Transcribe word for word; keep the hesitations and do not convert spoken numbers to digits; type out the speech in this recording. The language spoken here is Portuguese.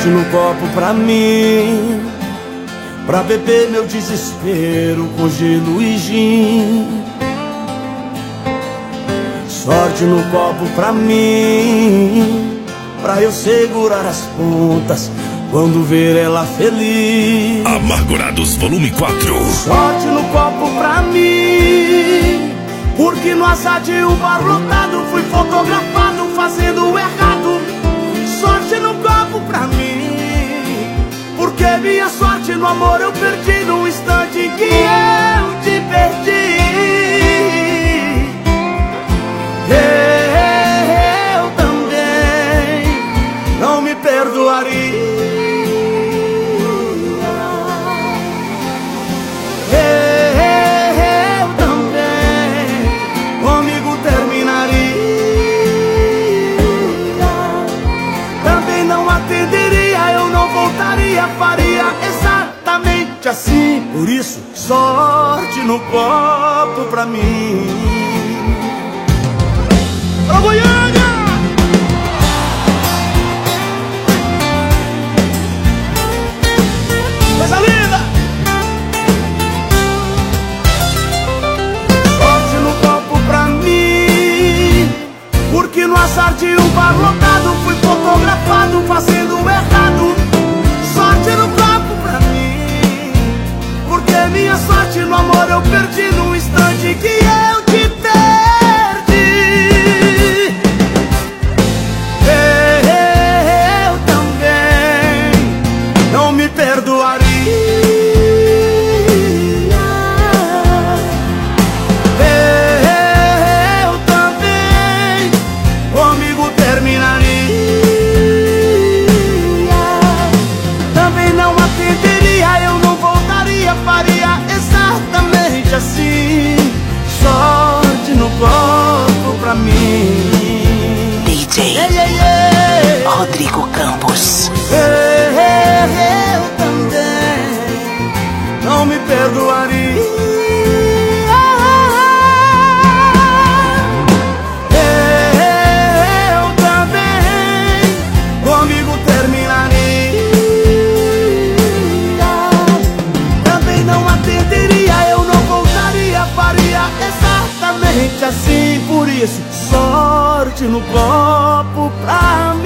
sorte no copo pra mim, pra beber meu desespero com gelo e gin. Sorte no copo pra mim, pra eu segurar as pontas quando ver ela feliz. Amargurados Volume quatro. Sorte no copo pra mim, porque no azar de um bar lotado fui fotografado fazendo o errado. Sorte no copo pra mim, porque minha sorte no amor eu perdi no instante em que eu te perdi. Eu também não me perdoaria. Eu também comigo terminaria. Também não atenderia, eu não voltaria, faria exatamente assim. Por isso, sorte no copo pra mim. Pra Goiânia! Coisa linda! Sorte no copo pra mim, porque no azar de um bar lotado fui fotografado fazendo o errado. Sorte no copo pra mim, porque minha sorte no amor eu perdi no instante que eu te perdi. Assim, sorte no copo pra mim. D J yeah, yeah, yeah. Rodrigo Campos. Eu também não me perdoaria. Eu também comigo terminaria. Também não atenderia, eu não voltaria, faria exatamente assim. Por isso, sorte no copo pra mim.